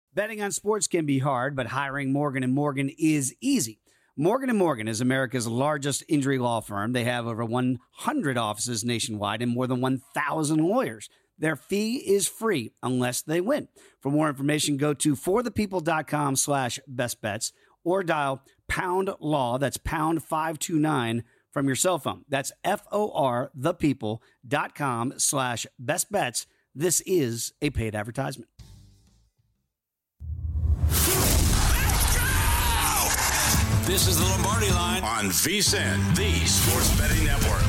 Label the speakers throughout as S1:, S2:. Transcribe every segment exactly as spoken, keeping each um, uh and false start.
S1: Betting on sports can be hard, but hiring Morgan and Morgan is easy. Morgan and Morgan is America's largest injury law firm. They have over one hundred offices nationwide and more than one thousand lawyers. Their fee is free unless they win. For more information, go to forthepeople.com slash best bets or dial pound law. That's pound five two nine from your cell phone. That's F-O-R, thepeople.com slash best bets. This is a paid advertisement.
S2: This is the Lombardi Line on VSiN, the Sports Betting Network.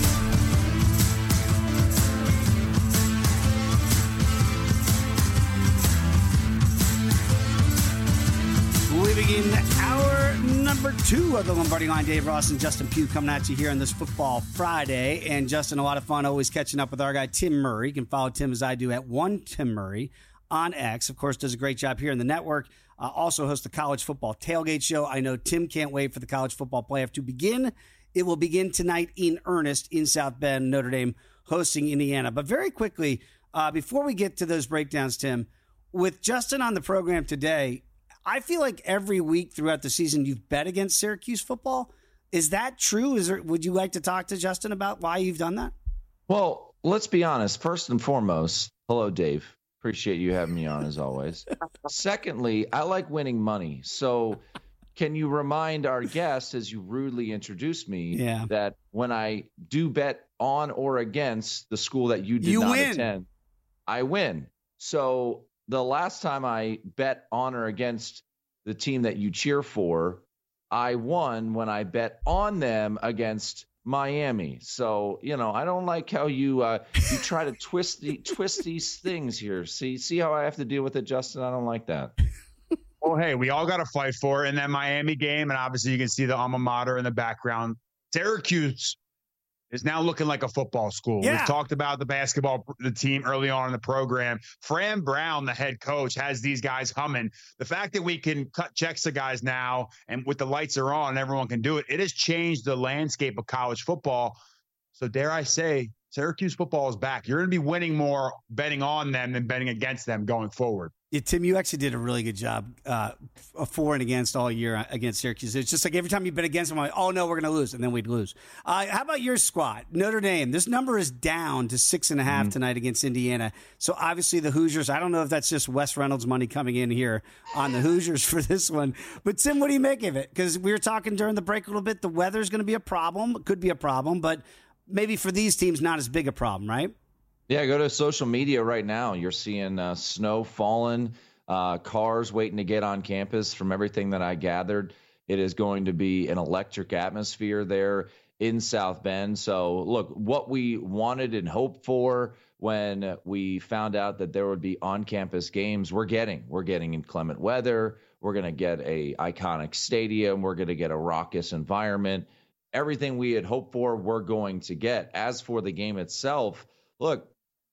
S1: We begin hour number two of the Lombardi Line. Dave Ross and Justin Pugh coming at you here on this Football Friday. And Justin, a lot of fun always catching up with our guy Tim Murray. You can follow Tim as I do at one Tim Murray on X. Of course, does a great job here in the network. Uh, also hosts the College Football Tailgate Show. I know Tim can't wait for the college football playoff to begin. It will begin tonight in earnest in South Bend, Notre Dame hosting Indiana. But very quickly, uh, before we get to those breakdowns, Tim, with Justin on the program today, I feel like every week throughout the season you've bet against Syracuse football. Is that true? Is there, would you like to talk to Justin about why you've done that?
S3: Well, let's be honest. First and foremost, hello, Dave. Appreciate you having me on as always. Secondly, I like winning money. So can you remind our guests, as you rudely introduced me,
S1: yeah.
S3: that when I do bet on or against the school that you did
S1: you
S3: not
S1: win.
S3: attend, I win. So the last time I bet on or against the team that you cheer for, I won when I bet on them against Miami. So, you know, I don't like how you uh, you try to twist the twist these things here. See, see how I have to deal with it, Justin? I don't like that.
S4: Well, hey, we all got to fight for it in that Miami game, and obviously you can see the alma mater in the background. Syracuse is now looking like a football school.
S1: Yeah.
S4: We've talked about the basketball the team early on in the program. Fran Brown, the head coach, has these guys humming. The fact that we can cut checks to guys now and with the lights are on and everyone can do it, it has changed the landscape of college football. So dare I say, Syracuse football is back. You're going to be winning more betting on them than betting against them going forward.
S1: Yeah, Tim, you actually did a really good job uh, for and against all year against Syracuse. It's just like every time you bet against them, I'm like, oh, no, we're going to lose, and then we'd lose. Uh, how about your squad? Notre Dame, this number is down to six and a half mm-hmm. tonight against Indiana. So obviously the Hoosiers, I don't know if that's just Wes Reynolds money coming in here on the Hoosiers for this one. But, Tim, what do you make of it? Because we were talking during the break a little bit. The weather's going to be a problem. It could be a problem, but maybe for these teams, not as big a problem, right?
S3: Yeah, go to social media right now. You're seeing uh, snow falling, uh, cars waiting to get on campus. From everything that I gathered, it is going to be an electric atmosphere there in South Bend. So, look, what we wanted and hoped for when we found out that there would be on-campus games, we're getting. We're getting inclement weather. We're going to get a iconic stadium. We're going to get a raucous environment. Everything we had hoped for, we're going to get. As for the game itself, look,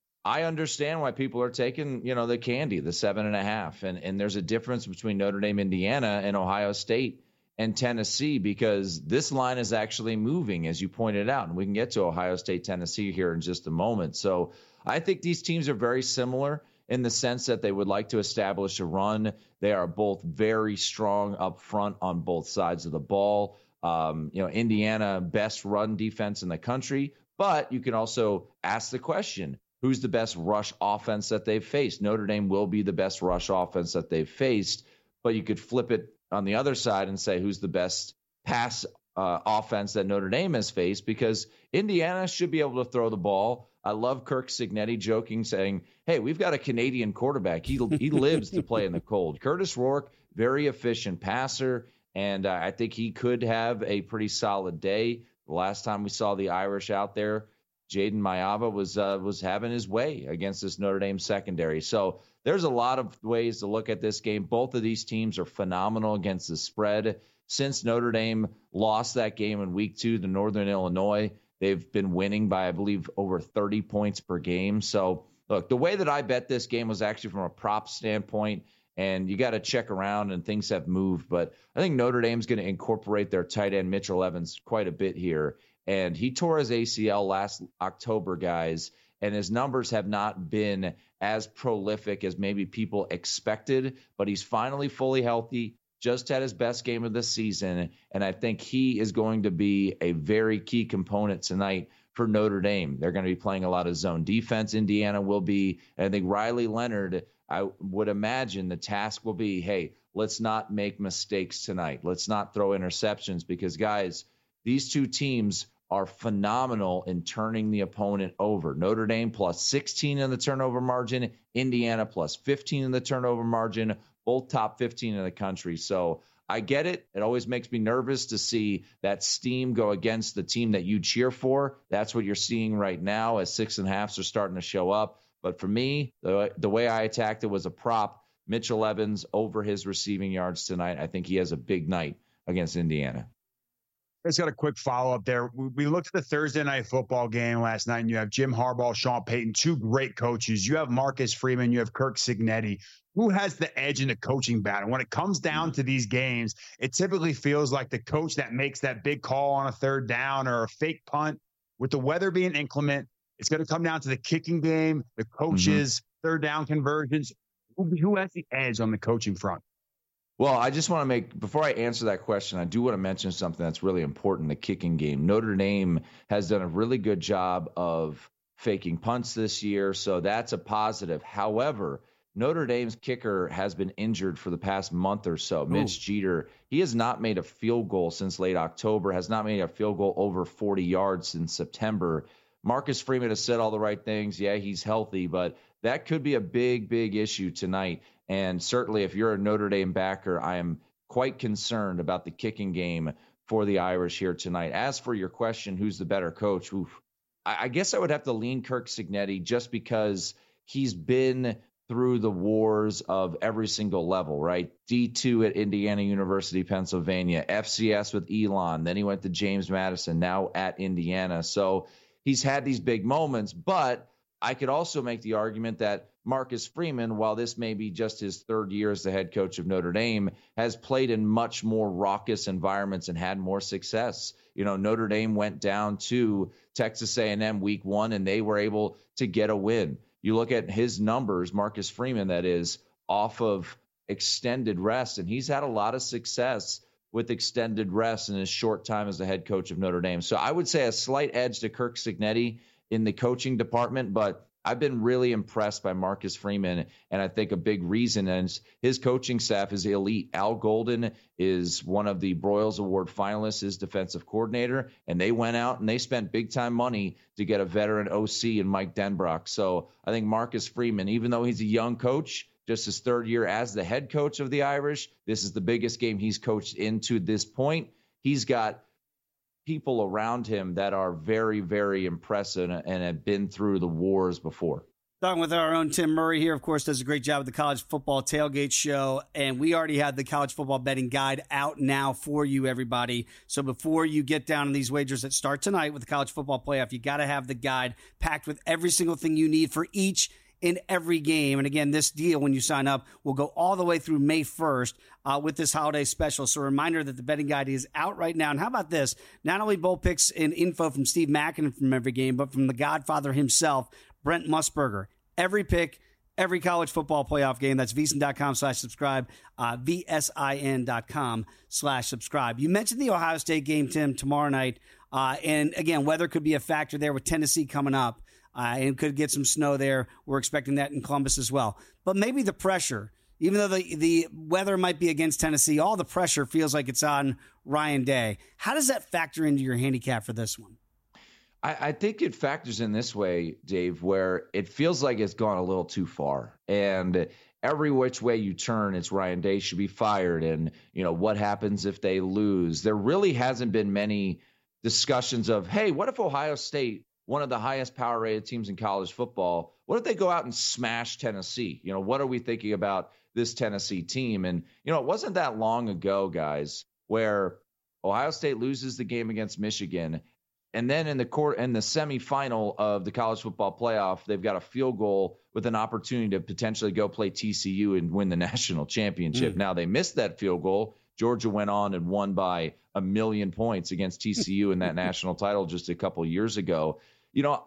S3: I understand why people are taking, you know, the candy, the seven and a half. And, and there's a difference between Notre Dame, Indiana, and Ohio State and Tennessee, because this line is actually moving, as you pointed out. And we can get to Ohio State, Tennessee here in just a moment. So I think these teams are very similar in the sense that they would like to establish a run. They are both very strong up front on both sides of the ball. Um, you know, Indiana, best run defense in the country. But you can also ask the question, who's the best rush offense that they've faced? Notre Dame will be the best rush offense that they've faced, but you could flip it on the other side and say who's the best pass uh, offense that Notre Dame has faced, because Indiana should be able to throw the ball. I love Kirk Cignetti joking, saying, hey, we've got a Canadian quarterback. He, he lives to play in the cold. Curtis Rourke, very efficient passer, and uh, I think he could have a pretty solid day. The last time we saw the Irish out there, Jaden Mayava was uh, was having his way against this Notre Dame secondary. So there's a lot of ways to look at this game. Both of these teams are phenomenal against the spread. Since Notre Dame lost that game in week two to Northern Illinois, they've been winning by, I believe, over thirty points per game. So, look, the way that I bet this game was actually from a prop standpoint, and you got to check around, and things have moved. But I think Notre Dame's going to incorporate their tight end, Mitchell Evans, quite a bit here. And he tore his A C L last October, guys. and his numbers have not been as prolific as maybe people expected, but he's finally fully healthy, just had his best game of the season, and I think he is going to be a very key component tonight for Notre Dame. They're going to be playing a lot of zone defense. Indiana will be, and I think Riley Leonard, I would imagine the task will be, hey, let's not make mistakes tonight. Let's not throw interceptions because, guys, these two teams are phenomenal in turning the opponent over. Notre Dame plus sixteen in the turnover margin, Indiana plus fifteen in the turnover margin, both top fifteen in the country. So I get it. It always makes me nervous to see that steam go against the team that you cheer for. That's what you're seeing right now as six and a halves are starting to show up. But for me, the, the way I attacked it was a prop. Mitchell Evans over his receiving yards tonight. I think he has a big night against Indiana.
S4: I just got a quick follow-up there. We looked at the Thursday night football game last night, and you have Jim Harbaugh, Sean Payton, two great coaches. You have Marcus Freeman. You have Kirk Cignetti. Who has the edge in the coaching battle? When it comes down to these games, it typically feels like the coach that makes that big call on a third down or a fake punt. With the weather being inclement, it's going to come down to the kicking game, the coaches, mm-hmm. third down conversions. Who, who has the edge on the coaching front?
S3: Well, I just want to make, before I answer that question, I do want to mention something that's really important, the kicking game. Notre Dame has done a really good job of faking punts this year, so that's a positive. However, Notre Dame's kicker has been injured for the past month or so. Ooh. Mitch Jeter, he has not made a field goal since late October, has not made a field goal over forty yards since September. Marcus Freeman has said all the right things. Yeah, he's healthy, but that could be a big, big issue tonight. And certainly if you're a Notre Dame backer, I am quite concerned about the kicking game for the Irish here tonight. As for your question, who's the better coach? Oof, I, I guess I would have to lean Kirk Cignetti just because he's been through the wars of every single level, right? D two at Indiana University, Pennsylvania, F C S with Elon. Then he went to James Madison, now at Indiana. So he's had these big moments, but I could also make the argument that Marcus Freeman, while this may be just his third year as the head coach of Notre Dame, has played in much more raucous environments and had more success. You know, Notre Dame went down to Texas A and M week one, and they were able to get a win. You look at his numbers, Marcus Freeman, that is, off of extended rest, and he's had a lot of success with extended rest in his short time as the head coach of Notre Dame. So I would say a slight edge to Kirk Cignetti in the coaching department, but I've been really impressed by Marcus Freeman, and I think a big reason is his coaching staff is elite. Al Golden is one of the Broyles Award finalists, his defensive coordinator, and they went out and they spent big-time money to get a veteran O C in Mike Denbrock. So I think Marcus Freeman, even though he's a young coach, just his third year as the head coach of the Irish, this is the biggest game he's coached into this point. He's got people around him that are very, very impressive and have been through the wars before.
S1: Talking with our own Tim Murray here, of course, does a great job with the College Football Tailgate Show, and we already have the College Football Betting Guide out now for you, everybody. So before you get down on these wagers that start tonight with the College Football Playoff, you got to have the guide packed with every single thing you need for each in every game. And again, this deal, when you sign up, will go all the way through May first uh, with this holiday special. So a reminder that the betting guide is out right now. And how about this? Not only bowl picks and info from Steve Mackin from every game, but from the Godfather himself, Brent Musburger. Every pick, every college football playoff game. That's VSiN.com slash subscribe, uh, V S I N dot com slash subscribe. You mentioned the Ohio State game, Tim, tomorrow night. Uh, and again, weather could be a factor there with Tennessee coming up. Uh, and could get some snow there. We're expecting that in Columbus as well. But maybe the pressure, even though the, the weather might be against Tennessee, all the pressure feels like it's on Ryan Day. How does that factor into your handicap for this one?
S3: I, I think it factors in this way, Dave, where it feels like it's gone a little too far. And every which way you turn, it's Ryan Day should be fired. And, you know, what happens if they lose? There really hasn't been many discussions of, hey, what if Ohio State, one of the highest power rated teams in college football, what if they go out and smash Tennessee? You know, what are we thinking about this Tennessee team? And, you know, it wasn't that long ago, guys, where Ohio State loses the game against Michigan. And then in the court in the semifinal of the college football playoff, they've got a field goal with an opportunity to potentially go play T C U and win the national championship. Mm. Now they missed that field goal. Georgia went on and won by a million points against T C U in that national title just a couple years ago. You know, I,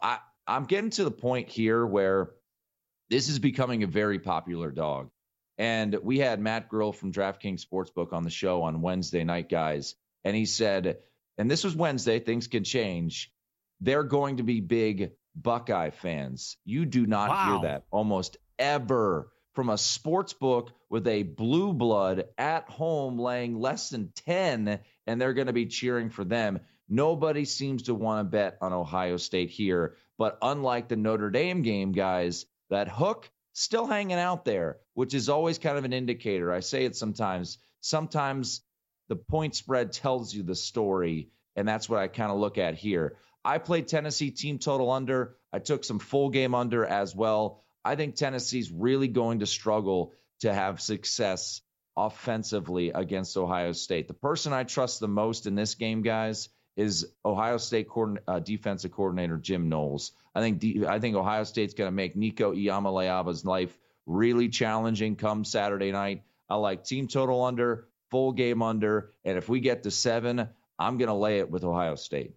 S3: I'm getting to the point here where this is becoming a very popular dog. And we had Matt Grill from DraftKings Sportsbook on the show on Wednesday night, guys. And he said, and this was Wednesday, things can change. They're going to be big Buckeye fans. You do not wow. hear that almost ever from a sports book with a blue blood at home laying less than ten, and they're going to be cheering for them. Nobody seems to want to bet on Ohio State here. But unlike the Notre Dame game, guys, that hook still hanging out there, which is always kind of an indicator. I say it sometimes. Sometimes the point spread tells you the story, and that's what I kind of look at here. I played Tennessee team total under. I took some full game under as well. I think Tennessee's really going to struggle to have success offensively against Ohio State. The person I trust the most in this game, guys, is Ohio State coordin- uh, defensive coordinator Jim Knowles. I think D- I think Ohio State's going to make Nico Iamaleava's life really challenging come Saturday night. I like team total under, full game under, and if we get to seven, I'm going to lay it with Ohio State.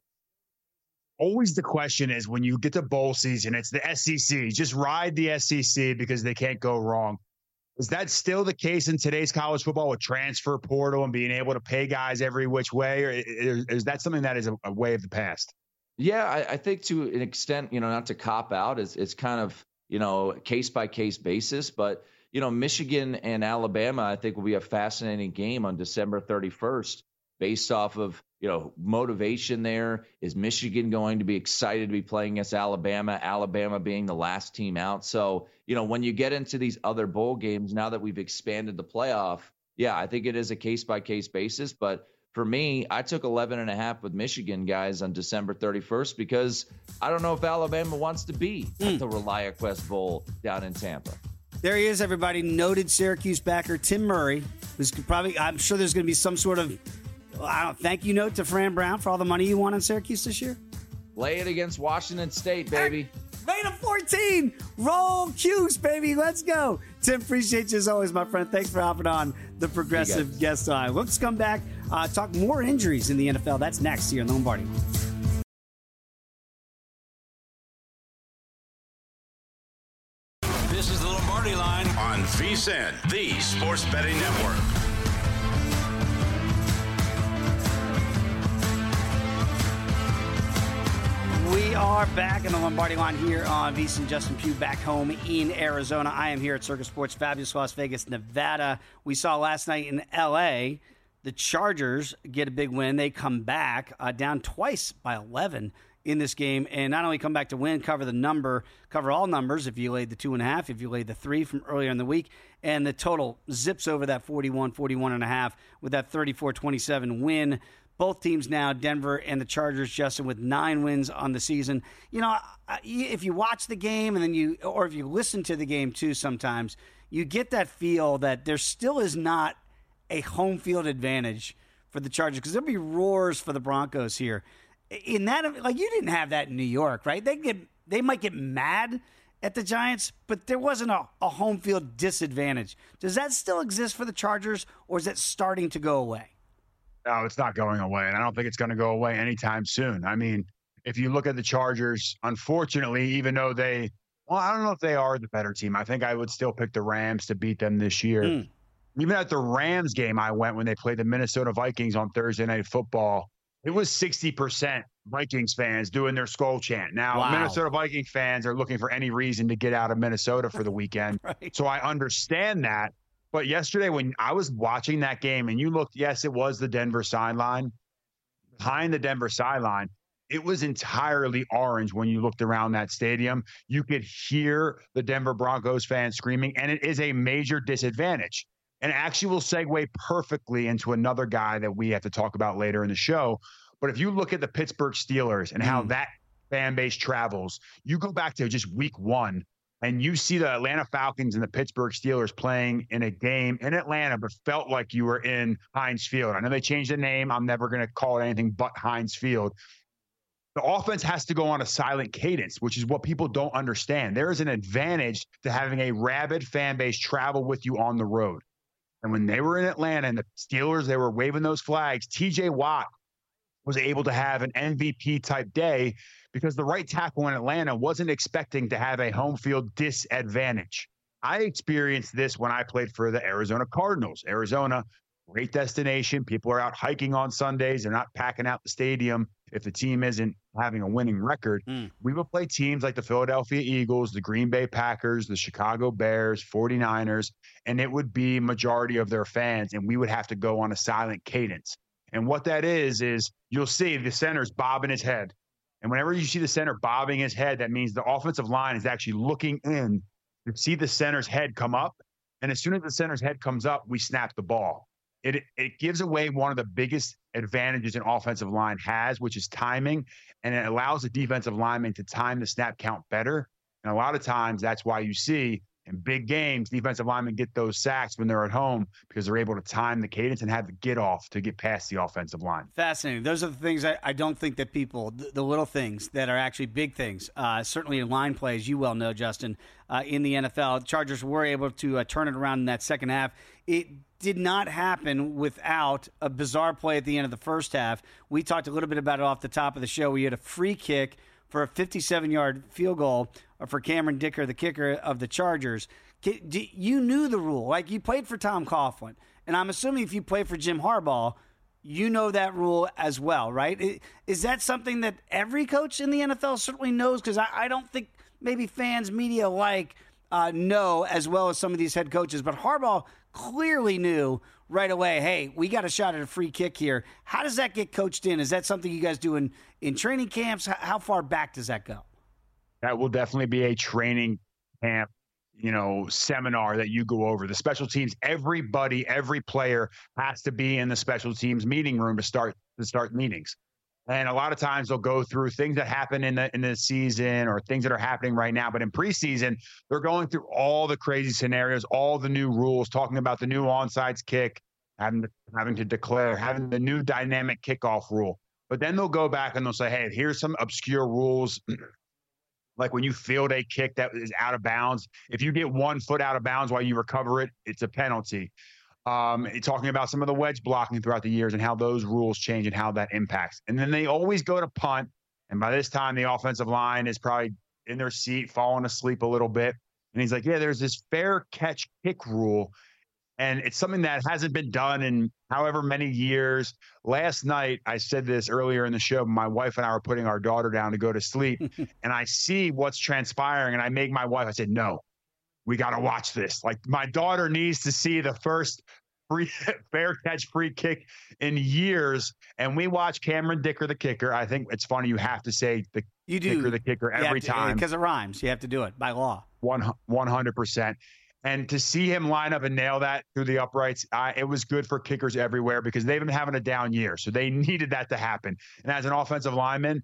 S4: Always the question is when you get to bowl season, it's the S E C. Just ride the S E C because they can't go wrong. Is that still the case in today's college football with transfer portal and being able to pay guys every which way? Or is, is that something that is a, a way of the past?
S3: Yeah, I, I think to an extent, you know, not to cop out, it's, it's kind of, you know, case by case basis. But, you know, Michigan and Alabama, I think will be a fascinating game on December thirty-first based off of, you know, motivation there. Is Michigan going to be excited to be playing against Alabama, Alabama being the last team out? So, you know, when you get into these other bowl games, now that we've expanded the playoff, yeah, I think it is a case-by-case basis. But for me, I took eleven and a half with Michigan, guys, on December thirty-first because I don't know if Alabama wants to be mm. at the ReliaQuest Bowl down in Tampa.
S1: There he is, everybody. Noted Syracuse backer Tim Murray, who's probably, I'm sure there's going to be some sort of I don't thank you note to Fran Brown for all the money you won on Syracuse this year.
S3: Lay it against Washington State, baby.
S1: Made a fourteen. Roll Cuse, baby. Let's go. Tim, appreciate you as always, my friend. Thanks for hopping on the Progressive Guest Line. Let's come back, uh, talk more injuries in the N F L. That's next here in the Lombardi.
S2: This is the Lombardi Line on VSiN, the Sports Betting Network.
S1: We are back in the Lombardi Line here on VSiN. Justin Pugh back home in Arizona. I am here at Circus Sports, fabulous Las Vegas, Nevada. We saw last night in L A the Chargers get a big win. They come back uh, down twice by eleven in this game, and not only come back to win, cover the number, cover all numbers if you laid the two and a half, if you laid the three from earlier in the week, and the total zips over that forty-one, forty-one and a half with that thirty-four twenty-seven win. Both teams now, Denver and the Chargers, Justin, with nine wins on the season. You know, if you watch the game and then you, or if you listen to the game too sometimes, you get that feel that there still is not a home field advantage for the Chargers because there'll be roars for the Broncos here. In that, like you didn't have that in New York, right? They get, they might get mad at the Giants, but there wasn't a, a home field disadvantage. Does that still exist for the Chargers, or is it starting to go away?
S4: No, it's not going away, and I don't think it's going to go away anytime soon. I mean, if you look at the Chargers, unfortunately, even though they – well, I don't know if they are the better team. I think I would still pick the Rams to beat them this year. Mm. Even at the Rams game I went when they played the Minnesota Vikings on Thursday Night Football, it was sixty percent Vikings fans doing their skull chant. Now, wow. Minnesota Viking fans are looking for any reason to get out of Minnesota for the weekend, right. So I understand that. But yesterday when I was watching that game and you looked, yes, it was the Denver sideline. Behind the Denver sideline, it was entirely orange when you looked around that stadium. You could hear the Denver Broncos fans screaming, and it is a major disadvantage. And actually will segue perfectly into another guy that we have to talk about later in the show. But if you look at the Pittsburgh Steelers and how mm. that fan base travels, you go back to just week one, and you see the Atlanta Falcons and the Pittsburgh Steelers playing in a game in Atlanta, but felt like you were in Heinz Field. I know they changed the name. I'm never going to call it anything but Heinz Field. The offense has to go on a silent cadence, which is what people don't understand. There is an advantage to having a rabid fan base travel with you on the road. And when they were in Atlanta and the Steelers, they were waving those flags, T J Watt was able to have an M V P type day because the right tackle in Atlanta wasn't expecting to have a home field disadvantage. I experienced this when I played for the Arizona Cardinals. Arizona, great destination. People are out hiking on Sundays. They're not packing out the stadium if the team isn't having a winning record. Mm. We would play teams like the Philadelphia Eagles, the Green Bay Packers, the Chicago Bears, forty-niners, and it would be majority of their fans, and we would have to go on a silent cadence. And what that is, is you'll see the center's bobbing his head. And whenever you see the center bobbing his head, that means the offensive line is actually looking in to see the center's head come up. And as soon as the center's head comes up, we snap the ball. It it gives away one of the biggest advantages an offensive line has, which is timing, and it allows the defensive lineman to time the snap count better. And a lot of times that's why you see in big games, defensive linemen get those sacks when they're at home because they're able to time the cadence and have the get off to get past the offensive line.
S1: Fascinating. Those are the things I, I don't think that people, the, the little things that are actually big things, uh, certainly in line plays, you well know, Justin, uh, in the N F L. The Chargers were able to uh, turn it around in that second half. It did not happen without a bizarre play at the end of the first half. We talked a little bit about it off the top of the show. We had a free kick for a fifty-seven-yard field goal for Cameron Dicker, the kicker of the Chargers. You knew the rule. Like, you played for Tom Coughlin. And I'm assuming if you play for Jim Harbaugh, you know that rule as well, right? Is that something that every coach in the N F L certainly knows? Because I, I don't think maybe fans, media alike, uh, know as well as some of these head coaches. But Harbaugh clearly knew right away, hey, we got a shot at a free kick here. How does that get coached in? Is that something you guys do in, in training camps? How far back does that go?
S4: That will definitely be a training camp, you know, seminar that you go over. The special teams, everybody, every player has to be in the special teams meeting room to start to start meetings. And a lot of times they'll go through things that happen in the in the season or things that are happening right now. But in preseason, they're going through all the crazy scenarios, all the new rules, talking about the new onside kick, having to, having to declare, having the new dynamic kickoff rule. But then they'll go back and they'll say, hey, here's some obscure rules. Like when you field a kick that is out of bounds, if you get one foot out of bounds while you recover it, it's a penalty. Um, talking about some of the wedge blocking throughout the years and how those rules change and how that impacts. And then they always go to punt. And by this time, the offensive line is probably in their seat, falling asleep a little bit. And he's like, yeah, there's this fair catch kick rule. And it's something that hasn't been done in however many years. Last night, I said this earlier in the show, my wife and I were putting our daughter down to go to sleep. And I see what's transpiring. And I make my wife, I said, no, we got to watch this. Like, my daughter needs to see the first free fair catch free kick in years. And we watch Cameron Dicker, the kicker. I think it's funny. You have to say the
S1: you do.
S4: kicker, the kicker every
S1: to,
S4: time.
S1: Because it rhymes. You have to do it by law.
S4: One, 100%. And to see him line up and nail that through the uprights, uh, it was good for kickers everywhere because they've been having a down year. So they needed that to happen. And as an offensive lineman,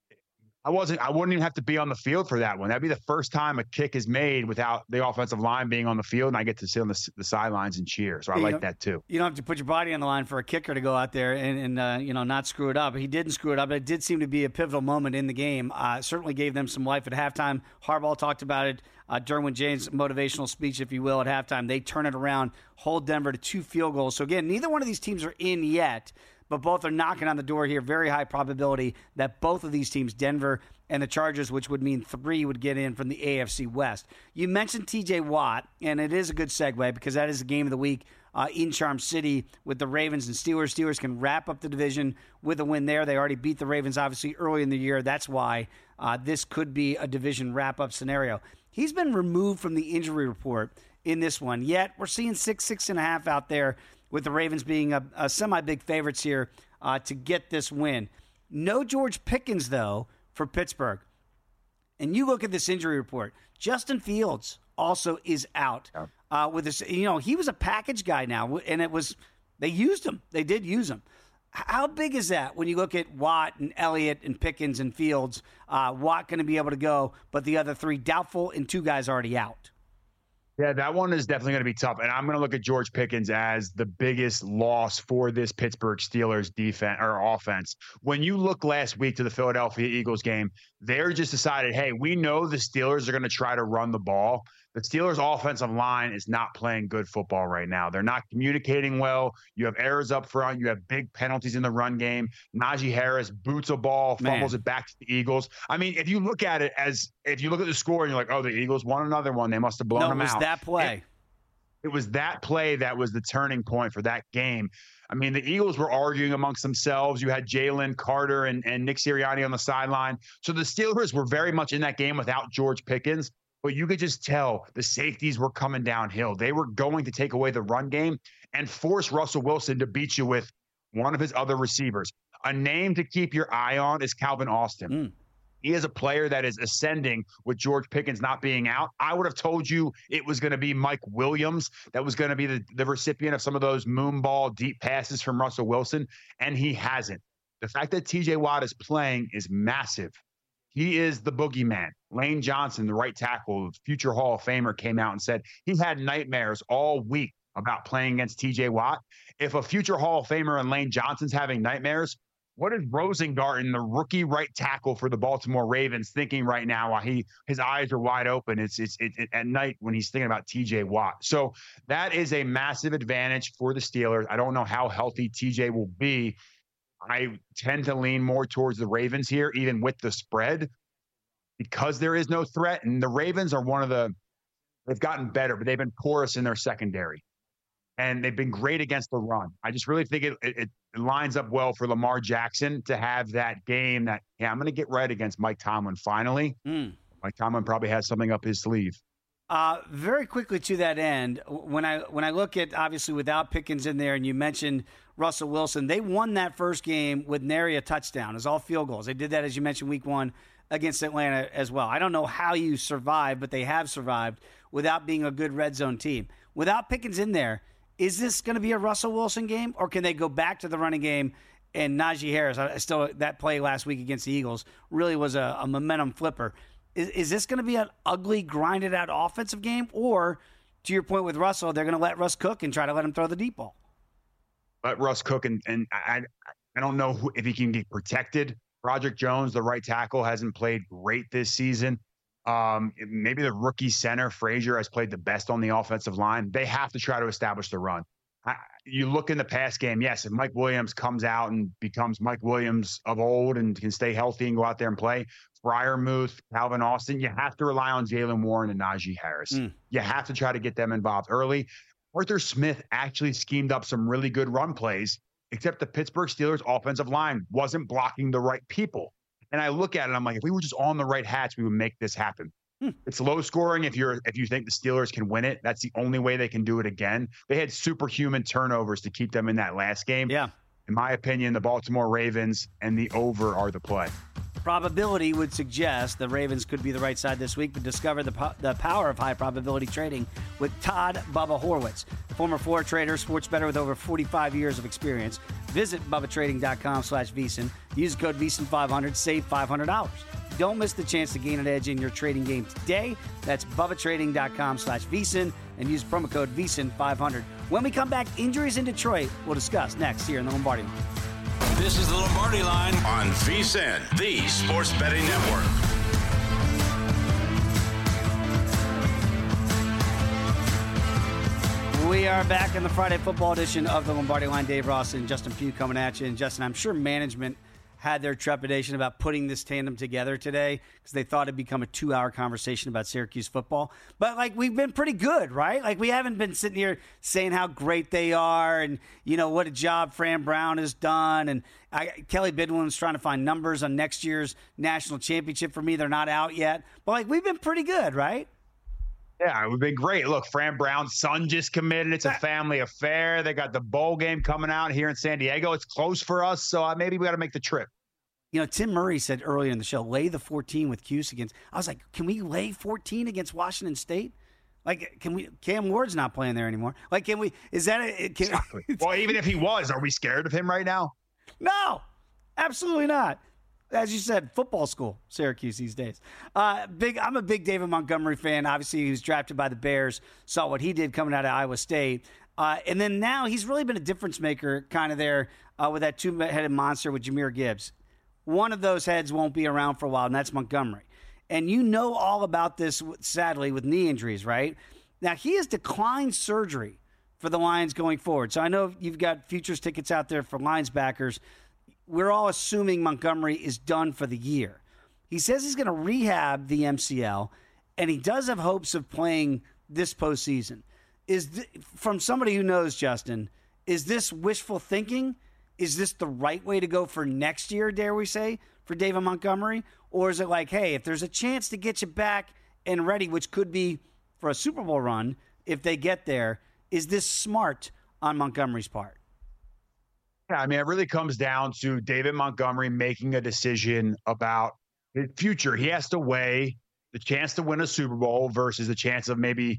S4: I wasn't, I wouldn't even have to be on the field for that one. That'd be the first time a kick is made without the offensive line being on the field, and I get to sit on the, the sidelines and cheer. So I
S1: you
S4: like
S1: know,
S4: that too.
S1: You don't have to put your body on the line for a kicker to go out there and, and uh, you know, not screw it up. He didn't screw it up. It did seem to be a pivotal moment in the game. Uh, certainly gave them some life at halftime. Harbaugh talked about it. Uh, Derwin James' motivational speech, if you will, at halftime. They turn it around, hold Denver to two field goals. So, again, neither one of these teams are in yet, but both are knocking on the door here. Very high probability that both of these teams, Denver and the Chargers, which would mean three, would get in from the A F C West. You mentioned T J Watt, and it is a good segue because that is the game of the week uh, in Charm City with the Ravens and Steelers. Steelers can wrap up the division with a win there. They already beat the Ravens, obviously, early in the year. That's why uh, this could be a division wrap-up scenario. He's been removed from the injury report in this one, yet we're seeing six, six and a half out there with the Ravens being a, a semi-big favorites here uh, to get this win. No George Pickens, though, for Pittsburgh. And you look at this injury report, Justin Fields also is out uh, with this. You know, he was a package guy now, and it was, they used him. They did use him. How big is that when you look at Watt and Elliott and Pickens and Fields? Uh, Watt going to be able to go, but the other three doubtful and two guys already out.
S4: Yeah, that one is definitely going to be tough. And I'm going to look at George Pickens as the biggest loss for this Pittsburgh Steelers defense or offense. When you look last week to the Philadelphia Eagles game, they're just decided, hey, we know the Steelers are going to try to run the ball. The Steelers' offensive line is not playing good football right now. They're not communicating well. You have errors up front. You have big penalties in the run game. Najee Harris boots a ball, fumbles Man. it back to the Eagles. I mean, if you look at it as if you look at the score and you're like, oh, the Eagles won another one. They must have blown
S1: no,
S4: them
S1: it was
S4: out.
S1: that play.
S4: It, it was that play that was the turning point for that game. I mean, the Eagles were arguing amongst themselves. You had Jalen Carter and, and Nick Sirianni on the sideline. So the Steelers were very much in that game without George Pickens. But you could just tell the safeties were coming downhill. They were going to take away the run game and force Russell Wilson to beat you with one of his other receivers. A name to keep your eye on is Calvin Austin. Mm. He is a player that is ascending with George Pickens not being out. I would have told you it was going to be Mike Williams that was going to be the, the recipient of some of those moonball deep passes from Russell Wilson, and he hasn't. The fact that T J Watt is playing is massive. He is the boogeyman. Lane Johnson, the right tackle, future Hall of Famer, came out and said he had nightmares all week about playing against T J Watt. If a future Hall of Famer and Lane Johnson's having nightmares, what is Rosengarten, the rookie right tackle for the Baltimore Ravens, thinking right now while he his eyes are wide open? It's it's it, it, at night when he's thinking about T J Watt. So that is a massive advantage for the Steelers. I don't know how healthy T J will be. I tend to lean more towards the Ravens here, even with the spread, because there is no threat. And the Ravens are one of the, they've gotten better, but they've been porous in their secondary. And they've been great against the run. I just really think it, it, it lines up well for Lamar Jackson to have that game that, yeah, I'm going to get right against Mike Tomlin finally. Mm. Mike Tomlin probably has something up his sleeve.
S1: Uh, very quickly to that end, when I when I look at, obviously, without Pickens in there, and you mentioned Russell Wilson, they won that first game with nary a touchdown. It was all field goals. They did that, as you mentioned, week one against Atlanta as well. I don't know how you survived, but they have survived without being a good red zone team. Without Pickens in there, is this going to be a Russell Wilson game, or can they go back to the running game? And Najee Harris, I still that play last week against the Eagles really was a, a momentum flipper. Is, is this going to be an ugly, grinded-out offensive game? Or, to your point with Russell, they're going to let Russ cook and try to let him throw the deep ball?
S4: Let Russ cook, and, and I, I don't know who, if he can get protected. Broderick Jones, the right tackle, hasn't played great this season. Um, maybe the rookie center, Frazier, has played the best on the offensive line. They have to try to establish the run. I, you look in the pass game, yes, if Mike Williams comes out and becomes Mike Williams of old and can stay healthy and go out there and play, Freiermuth, Calvin Austin, you have to rely on Jalen Warren and Najee Harris. Mm. You have to try to get them involved early. Arthur Smith actually schemed up some really good run plays, except the Pittsburgh Steelers offensive line wasn't blocking the right people. And I look at it, I'm like, if we were just on the right hats, we would make this happen. Hmm. It's low scoring if you're if you think the Steelers can win it. That's the only way they can do it again. They had superhuman turnovers to keep them in that last game.
S1: Yeah.
S4: In my opinion, the Baltimore Ravens and the over are the play.
S1: Probability would suggest the Ravens could be the right side this week, but discover the, po- the power of high probability trading with Todd Bubba Horwitz, former floor trader, sports bettor with over forty-five years of experience. Visit Bubba Trading dot com slash VSiN. Use code V S I N five hundred, save five hundred dollars. Don't miss the chance to gain an edge in your trading game today. That's Bubba Trading dot com slash VSiN and use promo code V S I N five hundred. When we come back, injuries in Detroit, we'll discuss next here in the Lombardi Line.
S2: This is the Lombardi Line on VSiN, the Sports Betting Network.
S1: We are back in the Friday football edition of the Lombardi Line. Dave Ross and Justin Pugh coming at you. And Justin, I'm sure management had their trepidation about putting this tandem together today because they thought it'd become a two-hour conversation about Syracuse football. But, like, we've been pretty good, right? Like, we haven't been sitting here saying how great they are and, you know, what a job Fran Brown has done. And I, Kelly Bidwin's trying to find numbers on next year's national championship for me. They're not out yet. But, like, we've been pretty good, right?
S4: Yeah, we've been great. Look, Fran Brown's son just committed. It's a family affair. They got the bowl game coming out here in San Diego. It's close for us, so uh, maybe we got to make the trip.
S1: You know, Tim Murray said earlier in the show, lay the fourteen with Cuse against. I was like, can we lay fourteen against Washington State? Like, can we? Cam Ward's not playing there anymore. Like, can we? Is that a? Can,
S4: exactly. Well, even if he was, are we scared of him right now?
S1: No, absolutely not. As you said, football school, Syracuse these days. Uh, big. I'm a big David Montgomery fan. Obviously, he was drafted by the Bears. Saw what he did coming out of Iowa State. Uh, and then now he's really been a difference maker kind of there uh, with that two-headed monster with Jahmyr Gibbs. One of those heads won't be around for a while, and that's Montgomery. And you know all about this, sadly, with knee injuries, right? Now, he has declined surgery for the Lions going forward. So I know you've got futures tickets out there for Lions backers. We're all assuming Montgomery is done for the year. He says he's going to rehab the M C L, and he does have hopes of playing this postseason. Is th- from somebody who knows, Justin, is this wishful thinking? Is this the right way to go for next year, dare we say, for David Montgomery? Or is it like, hey, if there's a chance to get you back and ready, which could be for a Super Bowl run if they get there, is this smart on Montgomery's part?
S4: Yeah, I mean, it really comes down to David Montgomery making a decision about his future. He has to weigh the chance to win a Super Bowl versus the chance of maybe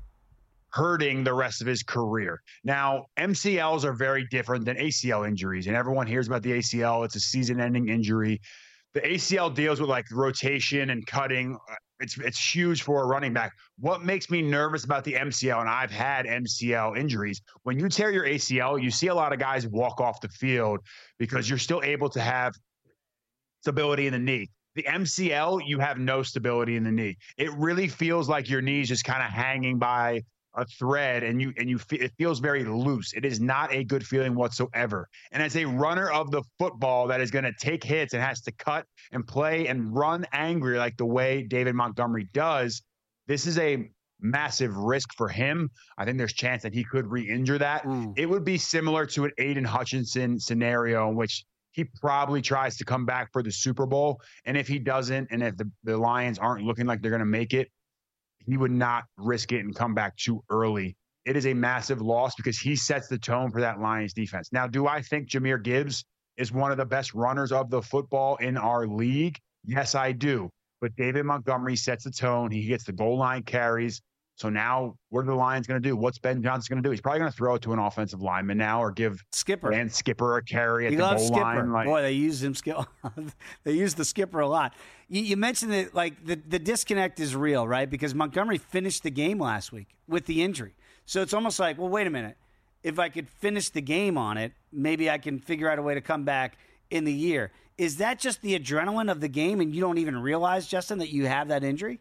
S4: hurting the rest of his career. Now, M C Ls are very different than A C L injuries, and everyone hears about the A C L. It's a season-ending injury. The A C L deals with like rotation and cutting. It's it's huge for a running back. What makes me nervous about the M C L, and I've had M C L injuries, when you tear your A C L, you see a lot of guys walk off the field because you're still able to have stability in the knee. The M C L, you have no stability in the knee. It really feels like your knee's just kind of hanging by a thread, and you and you fe- it feels very loose. It is not a good feeling whatsoever. And as a runner of the football that is going to take hits and has to cut and play and run angry like the way David Montgomery does, this is a massive risk for him. I think there's a chance that he could re-injure that. Mm. It would be similar to an Aiden Hutchinson scenario in which he probably tries to come back for the Super Bowl. And if he doesn't, and if the, the Lions aren't looking like they're going to make it, he would not risk it and come back too early. It is a massive loss because he sets the tone for that Lions defense. Now, do I think Jahmyr Gibbs is one of the best runners of the football in our league? Yes, I do. But David Montgomery sets the tone. He gets the goal line carries. So now what are the Lions going to do? What's Ben Johnson going to do? He's probably going to throw it to an offensive lineman now or give
S1: Skipper
S4: and Skipper a carry at
S1: he
S4: the
S1: loves
S4: goal
S1: Skipper.
S4: line. Like,
S1: Boy, they use him skill. They use the Skipper a lot. You, you mentioned that like the, the disconnect is real, right? Because Montgomery finished the game last week with the injury. So it's almost like, well, wait a minute. If I could finish the game on it, maybe I can figure out a way to come back in the year. Is that just the adrenaline of the game and you don't even realize, Justin, that you have that injury?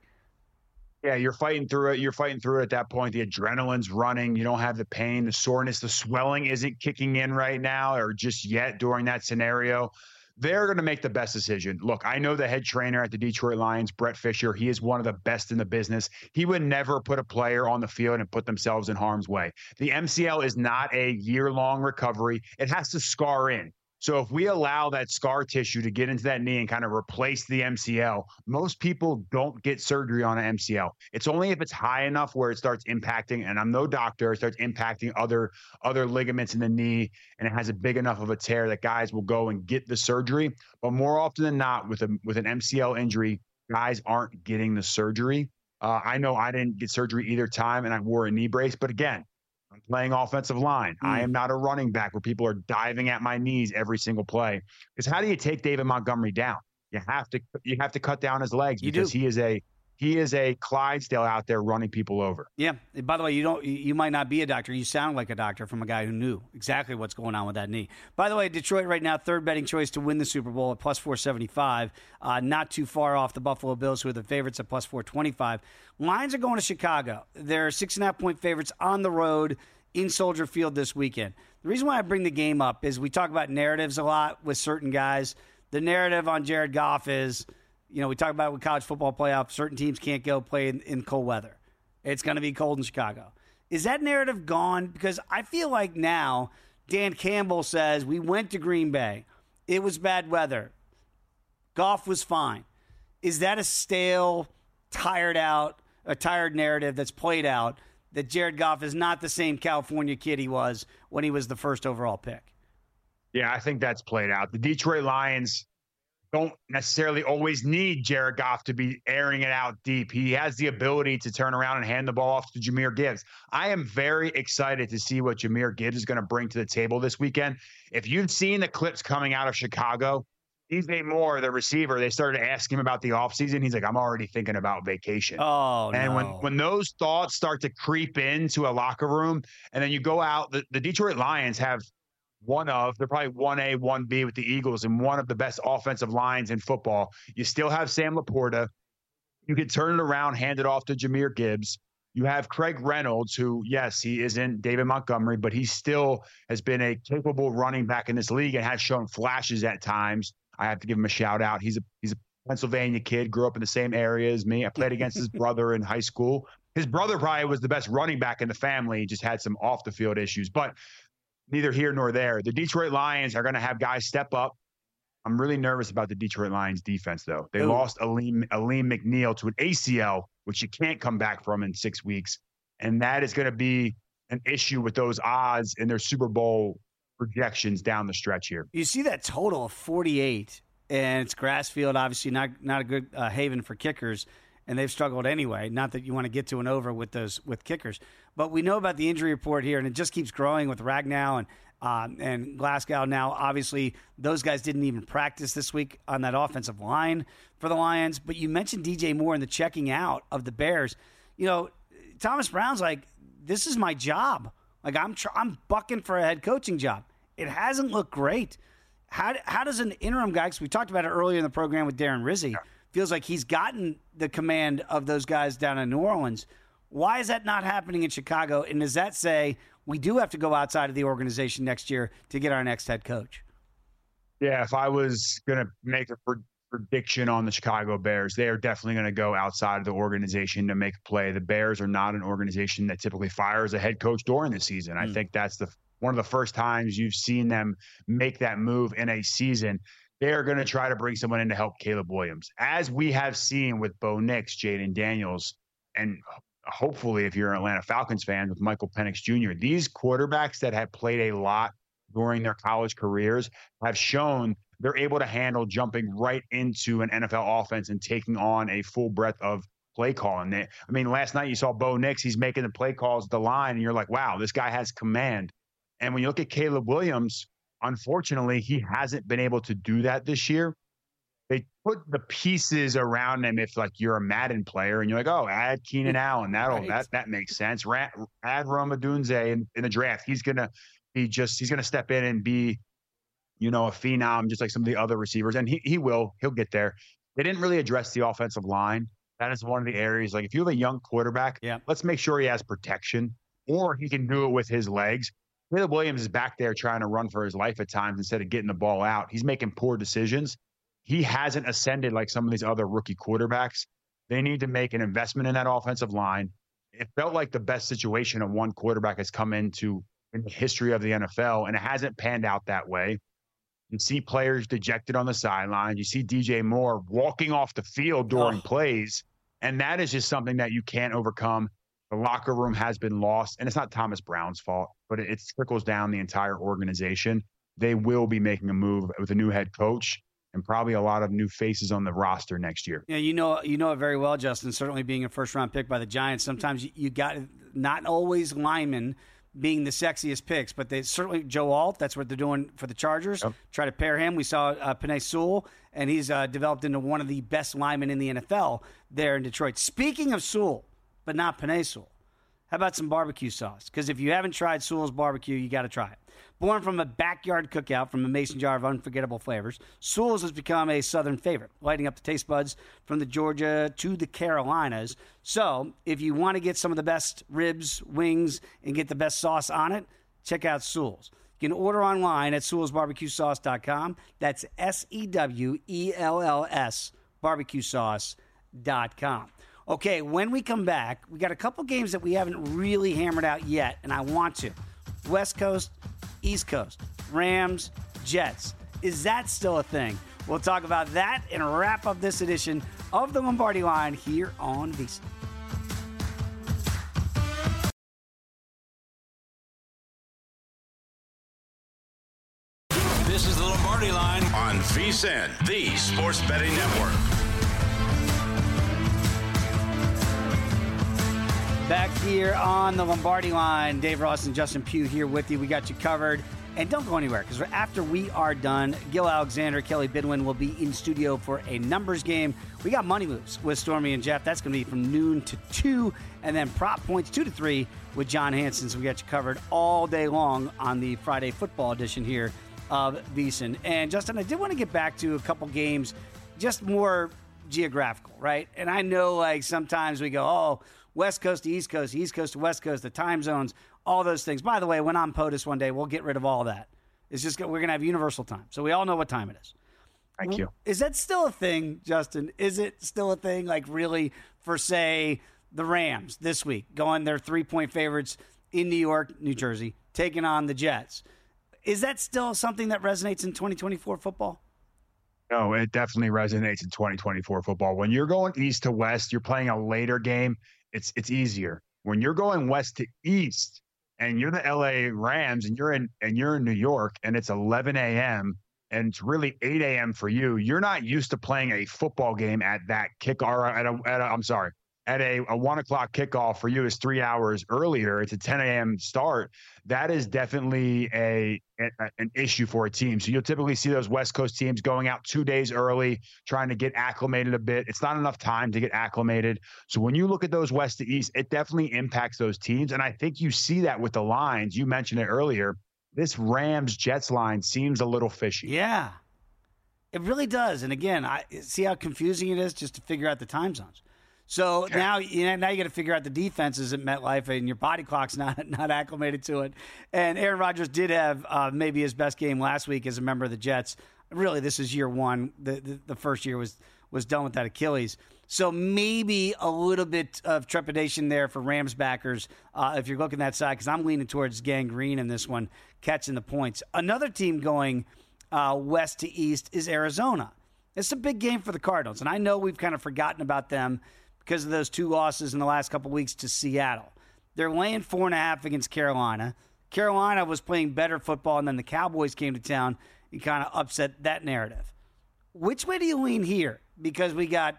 S4: Yeah, you're fighting through it. You're fighting through it at that point. The adrenaline's running. You don't have the pain, the soreness, the swelling isn't kicking in right now or just yet during that scenario. They're going to make the best decision. Look, I know the head trainer at the Detroit Lions, Brett Fisher. He is one of the best in the business. He would never put a player on the field and put themselves in harm's way. The M C L is not a year-long recovery. It has to scar in. So if we allow that scar tissue to get into that knee and kind of replace the M C L, most people don't get surgery on an M C L. It's only if it's high enough where it starts impacting, and I'm no doctor, it starts impacting other other ligaments in the knee, and it has a big enough of a tear that guys will go and get the surgery. But more often than not, with a with an M C L injury, guys aren't getting the surgery. Uh, I know I didn't get surgery either time, and I wore a knee brace. But again, I'm playing offensive line. Mm. I am not a running back where people are diving at my knees every single play. Because how do you take David Montgomery down? You have to you have to cut down his legs
S1: you
S4: because
S1: do.
S4: he is a he is a Clydesdale out there running people over.
S1: Yeah. By the way, you don't you might not be a doctor. You sound like a doctor from a guy who knew exactly what's going on with that knee. By the way, Detroit right now, third betting choice to win the Super Bowl at plus four seventy-five. Uh, not too far off the Buffalo Bills, who are the favorites at plus four twenty-five. Lions are going to Chicago. They're six and a half point favorites on the road in Soldier Field this weekend. The reason why I bring the game up is we talk about narratives a lot with certain guys. The narrative on Jared Goff is, you know, we talk about with college football playoff, certain teams can't go play in, in cold weather. It's going to be cold in Chicago. Is that narrative gone? Because I feel like now Dan Campbell says we went to Green Bay. It was bad weather. Goff was fine. Is that a stale, tired out, a tired narrative that's played out that Jared Goff is not the same California kid he was when he was the first overall pick?
S4: Yeah, I think that's played out. The Detroit Lions don't necessarily always need Jared Goff to be airing it out deep. He has the ability to turn around and hand the ball off to Jahmyr Gibbs. I am very excited to see what Jahmyr Gibbs is going to bring to the table this weekend. If you've seen the clips coming out of Chicago, D J Moore, the receiver, they started asking him about the offseason. He's like, I'm already thinking about vacation.
S1: Oh,
S4: and
S1: no.
S4: when, when those thoughts start to creep into a locker room, and then you go out, the, the Detroit Lions have one of, they're probably one A, one B with the Eagles, and one of the best offensive lines in football. You still have Sam Laporta. You could turn it around, hand it off to Jahmyr Gibbs. You have Craig Reynolds, who, yes, he isn't David Montgomery, but he still has been a capable running back in this league and has shown flashes at times. I have to give him a shout out. He's a he's a Pennsylvania kid, grew up in the same area as me. I played against his brother in high school. His brother probably was the best running back in the family. He just had some off the field issues, but neither here nor there. The Detroit Lions are going to have guys step up. I'm really nervous about the Detroit Lions defense, though. They Ooh. lost Aleem, Aleem McNeil to an A C L, which you can't come back from in six weeks. And that is going to be an issue with those odds in their Super Bowl projections down the stretch here.
S1: You see that total of forty-eight, and it's grass field, obviously not not a good uh, haven for kickers, and they've struggled anyway. Not that you want to get to an over with those with kickers. But we know about the injury report here, and it just keeps growing with Ragnow and Um, and Glasgow. Now, obviously, those guys didn't even practice this week on that offensive line for the Lions. But you mentioned D J Moore and the checking out of the Bears. You know, Thomas Brown's like, this is my job. Like, I'm tr- I'm bucking for a head coaching job. It hasn't looked great. How how does an interim guy, because we talked about it earlier in the program with Darren Rizzi, feels like he's gotten the command of those guys down in New Orleans. Why is that not happening in Chicago? And does that say we do have to go outside of the organization next year to get our next head coach?
S4: Yeah, if I was going to make a pre- prediction on the Chicago Bears, they are definitely going to go outside of the organization to make a play. The Bears are not an organization that typically fires a head coach during the season. Mm. I think that's the one of the first times you've seen them make that move in a season. They are going to try to bring someone in to help Caleb Williams, as we have seen with Bo Nix, Jaden Daniels, and hopefully, if you're an Atlanta Falcons fan, with Michael Penix Junior These quarterbacks that have played a lot during their college careers have shown they're able to handle jumping right into an N F L offense and taking on a full breadth of play calling. I mean, last night you saw Bo Nix, he's making the play calls at the line, and you're like, wow, this guy has command. And when you look at Caleb Williams, unfortunately, he hasn't been able to do that this year. They put the pieces around him if, like, you're a Madden player and you're like, oh, add Keenan Allen. That'll, right. That that makes sense. Add Rome Odunze in, in the draft. He's going to be just – he's going to step in and be, you know, a phenom just like some of the other receivers. And he, he will. He'll get there. They didn't really address the offensive line. That is one of the areas. Like, if you have a young quarterback, yeah. let's make sure he has protection, or he can do it with his legs. Caleb Williams is back there trying to run for his life at times instead of getting the ball out. He's making poor decisions. He hasn't ascended like some of these other rookie quarterbacks. They need to make an investment in that offensive line. It felt like the best situation of one quarterback has come into in the history of the N F L, and it hasn't panned out that way. You see players dejected on the sideline. You see D J Moore walking off the field during oh. plays, and that is just something that you can't overcome. The locker room has been lost, and it's not Thomas Brown's fault, but it, it trickles down the entire organization. They will be making a move with a new head coach and probably a lot of new faces on the roster next year.
S1: Yeah, you know you know it very well, Justin, certainly being a first-round pick by the Giants. Sometimes you, you got not always linemen being the sexiest picks, but they certainly – Joe Alt, that's what they're doing for the Chargers. Yep. Try to pair him. We saw uh, Penei Sewell, and he's uh, developed into one of the best linemen in the N F L there in Detroit. Speaking of Sewell, but not Penei Sewell, how about some barbecue sauce? Because if you haven't tried Sewell's barbecue, you got to try it. Born from a backyard cookout from a mason jar of unforgettable flavors, Sewell's has become a Southern favorite, lighting up the taste buds from the Georgia to the Carolinas. So if you want to get some of the best ribs, wings, and get the best sauce on it, check out Sewell's. You can order online at sewells barbecue sauce dot com. That's S E W E L L S barbecue sauce dot com. Okay, when we come back, we got a couple games that we haven't really hammered out yet, and I want to. West Coast, East Coast, Rams, Jets. Is that still a thing? We'll talk about that and wrap up this edition of the Lombardi Line here on VSiN.
S2: This is the Lombardi Line on VSiN, the Sports Betting Network.
S1: Back here on the Lombardi Line, Dave Ross and Justin Pugh here with you. We got you covered. And don't go anywhere, because after we are done, Gil Alexander, Kelly Bidwin will be in studio for a numbers game. We got Money Moves with Stormy and Jeff. That's going to be from noon to two. And then Prop Points two to three with John Hansen. So we got you covered all day long on the Friday football edition here of VSiN. And Justin, I did want to get back to a couple games, just more geographical, right? And I know, like, sometimes we go, oh, West Coast to East Coast, East Coast to West Coast, the time zones, all those things. By the way, when I'm POTUS one day, we'll get rid of all that. It's just we're going to have universal time, so we all know what time it is.
S4: Thank you.
S1: Is that still a thing, Justin? Is it still a thing, like, really, for, say, the Rams this week, going their three-point favorites in New York, New Jersey, taking on the Jets? Is that still something that resonates in twenty twenty-four football?
S4: No, it definitely resonates in twenty twenty-four football. When you're going east to west, you're playing a later game. It's it's easier. When you're going west to east, and you're the L A Rams, and you're in and you're in New York, and it's eleven a.m. and it's really eight a.m. for you, you're not used to playing a football game at that kick or at a, at a I'm sorry. At a, a one o'clock kickoff for you is three hours earlier. It's a ten a.m. start. That is definitely a, a an issue for a team. So you'll typically see those West Coast teams going out two days early, trying to get acclimated a bit. It's not enough time to get acclimated. So when you look at those West to East, it definitely impacts those teams. And I think you see that with the lines. You mentioned it earlier. This Rams-Jets line seems a little fishy.
S1: Yeah, it really does. And again, I see how confusing it is just to figure out the time zones. So yeah. now, you know, now you got to figure out the defenses at MetLife, and your body clock's not not acclimated to it. And Aaron Rodgers did have uh, maybe his best game last week as a member of the Jets. Really, this is year one. The, the the first year was was done with that Achilles. So maybe a little bit of trepidation there for Rams backers uh, if you're looking that side, because I'm leaning towards Gangrene in this one, catching the points. Another team going uh, west to east is Arizona. It's a big game for the Cardinals, and I know we've kind of forgotten about them because of those two losses in the last couple of weeks to Seattle. They're laying four and a half against Carolina. Carolina was playing better football, and then the Cowboys came to town and kind of upset that narrative. Which way do you lean here? Because we got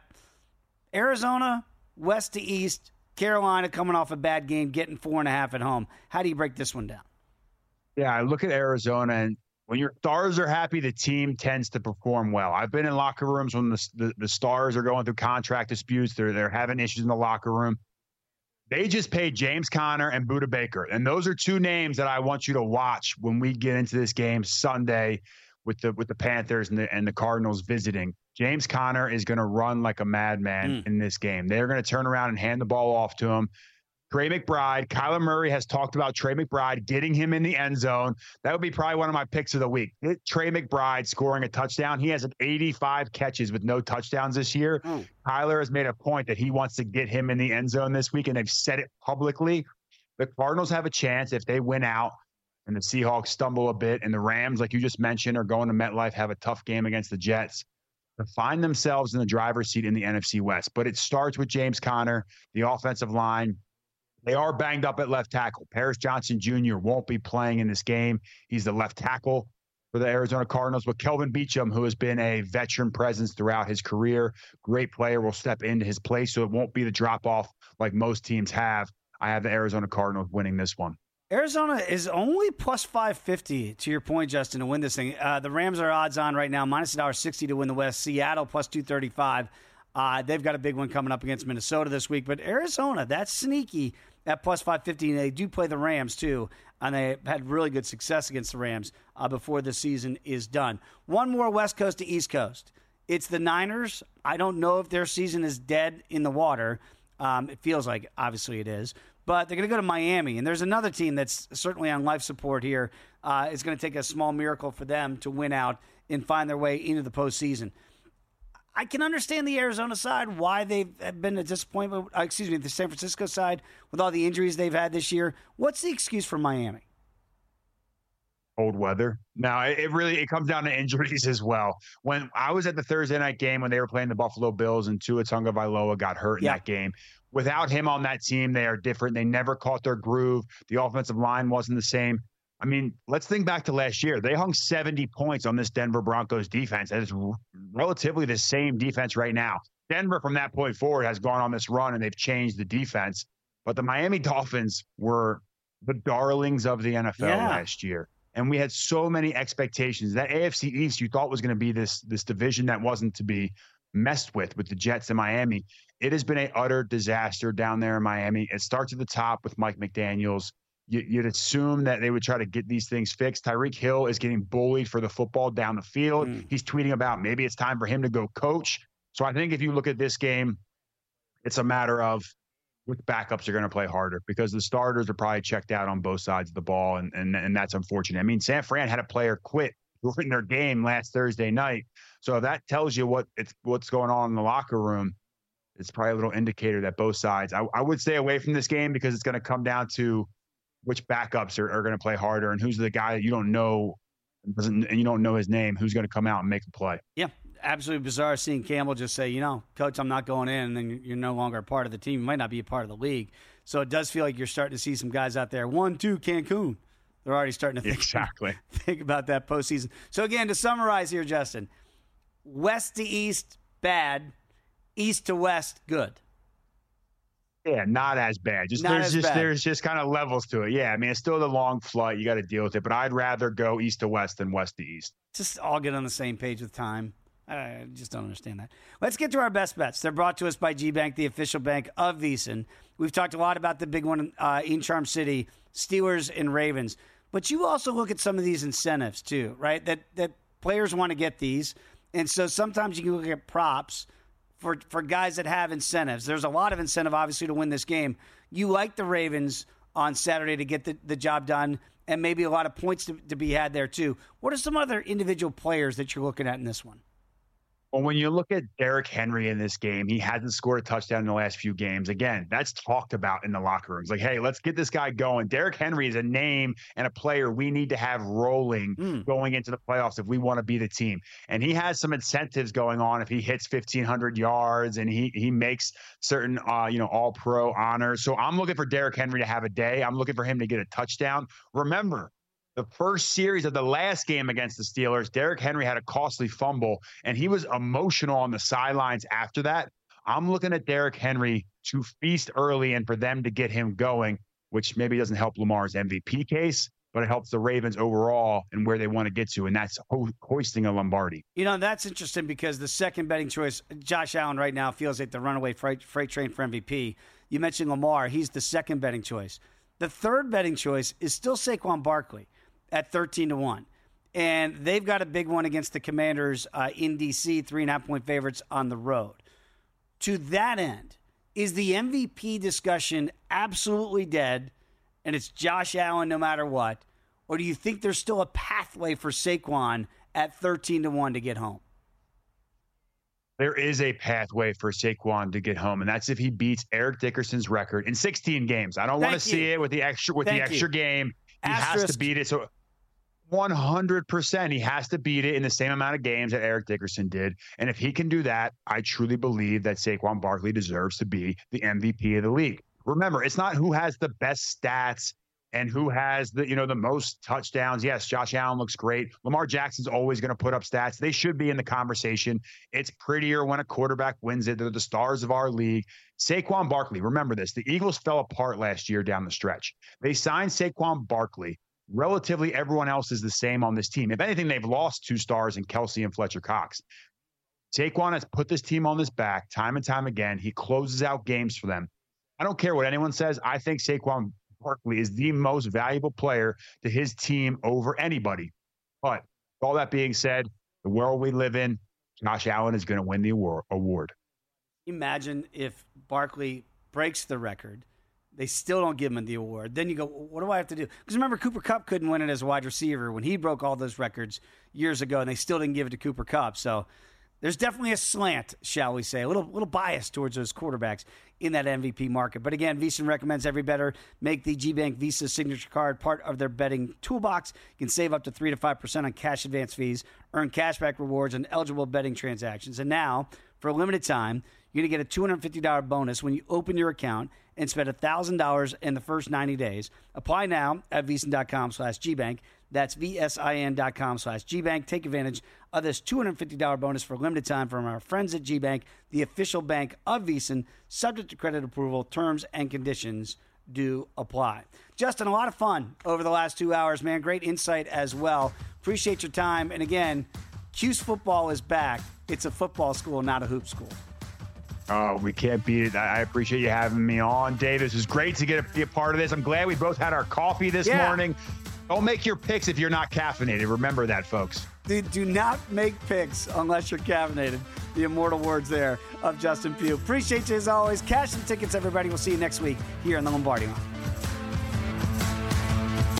S1: Arizona, west to east, Carolina coming off a bad game, getting four and a half at home. How do you break this one down?
S4: Yeah, I look at Arizona, and when your stars are happy, the team tends to perform well. I've been in locker rooms when the, the, the stars are going through contract disputes. They're, they're having issues in the locker room. They just paid James Conner and Budda Baker. And those are two names that I want you to watch when we get into this game Sunday with the with the Panthers and the, and the Cardinals visiting. James Conner is going to run like a madman mm. in this game. They're going to turn around and hand the ball off to him. Trey McBride, Kyler Murray has talked about Trey McBride getting him in the end zone. That would be probably one of my picks of the week. Trey McBride scoring a touchdown. He has an eighty-five catches with no touchdowns this year. Mm. Kyler has made a point that he wants to get him in the end zone this week, and they've said it publicly. The Cardinals have a chance if they win out and the Seahawks stumble a bit, and the Rams, like you just mentioned, are going to MetLife, have a tough game against the Jets, to find themselves in the driver's seat in the N F C West. But it starts with James Conner, the offensive line. They are banged up at left tackle. Paris Johnson Junior won't be playing in this game. He's the left tackle for the Arizona Cardinals. But Kelvin Beachum, who has been a veteran presence throughout his career, great player, will step into his place, so it won't be the drop-off like most teams have. I have the Arizona Cardinals winning this one.
S1: Arizona is only plus five fifty, to your point, Justin, to win this thing. Uh, the Rams are odds on right now, minus one sixty to win the West. Seattle plus two thirty-five. Uh, they've got a big one coming up against Minnesota this week. But Arizona, that's sneaky at plus five fifty. And they do play the Rams, too. And they had really good success against the Rams uh, before the season is done. One more West Coast to East Coast. It's the Niners. I don't know if their season is dead in the water. Um, it feels like, obviously, it is. But they're going to go to Miami. And there's another team that's certainly on life support here. Uh, it's going to take a small miracle for them to win out and find their way into the postseason. I can understand the Arizona side, why they've been a disappointment. Uh, excuse me, the San Francisco side, with all the injuries they've had this year. What's the excuse for Miami?
S4: Cold weather. No, it, it really it comes down to injuries as well. When I was at the Thursday night game when they were playing the Buffalo Bills and Tua Tagovailoa got hurt in yeah. that game, without him on that team, they are different. They never caught their groove. The offensive line wasn't the same. I mean, let's think back to last year. They hung seventy points on this Denver Broncos defense. That is r- relatively the same defense right now. Denver, from that point forward, has gone on this run, and they've changed the defense. But the Miami Dolphins were the darlings of the N F L yeah. last year. And we had so many expectations. That A F C East you thought was going to be this, this division that wasn't to be messed with, with the Jets in Miami. It has been an utter disaster down there in Miami. It starts at the top with Mike McDaniels. You'd assume that they would try to get these things fixed. Tyreek Hill is getting bullied for the football down the field. Mm. He's tweeting about maybe it's time for him to go coach. So I think if you look at this game, it's a matter of which backups are going to play harder, because the starters are probably checked out on both sides of the ball, and and, and that's unfortunate. I mean, San Fran had a player quit during their game last Thursday night. So if that tells you what it's what's going on in the locker room, it's probably a little indicator that both sides. I, I would stay away from this game, because it's going to come down to which backups are, are going to play harder, and who's the guy that you don't know, doesn't, and you don't know his name, who's going to come out and make a play.
S1: Yeah, absolutely bizarre seeing Campbell just say, you know, coach, I'm not going in, and then you're no longer a part of the team. You might not be a part of the league. So it does feel like you're starting to see some guys out there. One, two, Cancun. They're already starting to think,
S4: exactly.
S1: think about that postseason. So, again, to summarize here, Justin, west to east, bad. East to west, good.
S4: Yeah, not as bad. Just
S1: not
S4: there's just
S1: bad.
S4: there's just kind of levels to it. Yeah, I mean, it's still the long flight. You got to deal with it. But I'd rather go east to west than west to east.
S1: Just all get on the same page with time. I just don't understand that. Let's get to our best bets. They're brought to us by G-Bank, the official bank of VSiN. We've talked a lot about the big one uh, in Charm City, Steelers and Ravens. But you also look at some of these incentives too, right? That that players want to get these. And so sometimes you can look at props for, for guys that have incentives. There's a lot of incentive, obviously, to win this game. You like the Ravens on Saturday to get the, the job done, and maybe a lot of points to, to be had there too. What are some other individual players that you're looking at in this one?
S4: Well, when you look at Derrick Henry in this game, he hasn't scored a touchdown in the last few games. Again, that's talked about in the locker rooms. Like, hey, let's get this guy going. Derrick Henry is a name and a player we need to have rolling mm. going into the playoffs if we want to be the team. And he has some incentives going on if he hits fifteen hundred yards and he he makes certain, uh, you know, all-pro honors. So I'm looking for Derrick Henry to have a day. I'm looking for him to get a touchdown. Remember, the first series of the last game against the Steelers, Derrick Henry had a costly fumble, and he was emotional on the sidelines after that. I'm looking at Derrick Henry to feast early and for them to get him going, which maybe doesn't help Lamar's M V P case, but it helps the Ravens overall and where they want to get to, and that's ho- hoisting a Lombardi.
S1: You know, that's interesting because the second betting choice, Josh Allen right now feels like the runaway freight, freight train for M V P. You mentioned Lamar. He's the second betting choice. The third betting choice is still Saquon Barkley at thirteen to one. And they've got a big one against the Commanders uh, in D C, three and a half point favorites on the road. To that end, is the M V P discussion absolutely dead and it's Josh Allen no matter what? Or do you think there's still a pathway for Saquon at thirteen to one to get home?
S4: There is a pathway for Saquon to get home, and that's if he beats Eric Dickerson's record in sixteen games. I don't want to see it with the extra with
S1: Thank
S4: the extra
S1: you.
S4: game. He
S1: Asterisk.
S4: has to beat it. So one hundred percent he has to beat it in the same amount of games that Eric Dickerson did. And if he can do that, I truly believe that Saquon Barkley deserves to be the M V P of the league. Remember, it's not who has the best stats and who has the, you know, the most touchdowns. Yes, Josh Allen looks great. Lamar Jackson's always going to put up stats. They should be in the conversation. It's prettier when a quarterback wins it. They're the stars of our league. Saquon Barkley, remember this, the Eagles fell apart last year down the stretch. They signed Saquon Barkley. Relatively everyone else is the same on this team. If anything, they've lost two stars in Kelsey and Fletcher Cox. Saquon has put this team on his back time and time again. He closes out games for them. I don't care what anyone says. I think Saquon Barkley is the most valuable player to his team over anybody. But all that being said, the world we live in, Josh Allen is going to win the award.
S1: Imagine if Barkley breaks the record, they still don't give him the award. Then you go, what do I have to do? Because remember, Cooper Kupp couldn't win it as a wide receiver when he broke all those records years ago, and they still didn't give it to Cooper Kupp. So there's definitely a slant, shall we say, a little little bias towards those quarterbacks in that M V P market. But again, VSiN recommends every bettor make the G-Bank Visa signature card part of their betting toolbox. You can save up to three to five percent on cash advance fees, earn cashback rewards on eligible betting transactions. And now, for a limited time, you're going to get a two hundred fifty dollars bonus when you open your account and spend one thousand dollars in the first ninety days. Apply now at VSiN.com slash GBank. That's V-S-I-N.com slash GBank. Take advantage of this two hundred fifty dollars bonus for a limited time from our friends at GBank, the official bank of VSiN, subject to credit approval. Terms and conditions do apply. Justin, a lot of fun over the last two hours, man. Great insight as well. Appreciate your time. And again, Cuse football is back. It's a football school, not a hoop school.
S4: Oh, we can't beat it. I appreciate you having me on, Dave. This is great to get a, be a part of this. I'm glad we both had our coffee this
S1: yeah.
S4: morning. Don't make your picks if you're not caffeinated. Remember that, folks.
S1: do, do not make picks unless you're caffeinated. The immortal words there of Justin Pugh. Appreciate you as always. Cash some tickets, everybody. We'll see you next week here on the Lombardi Line.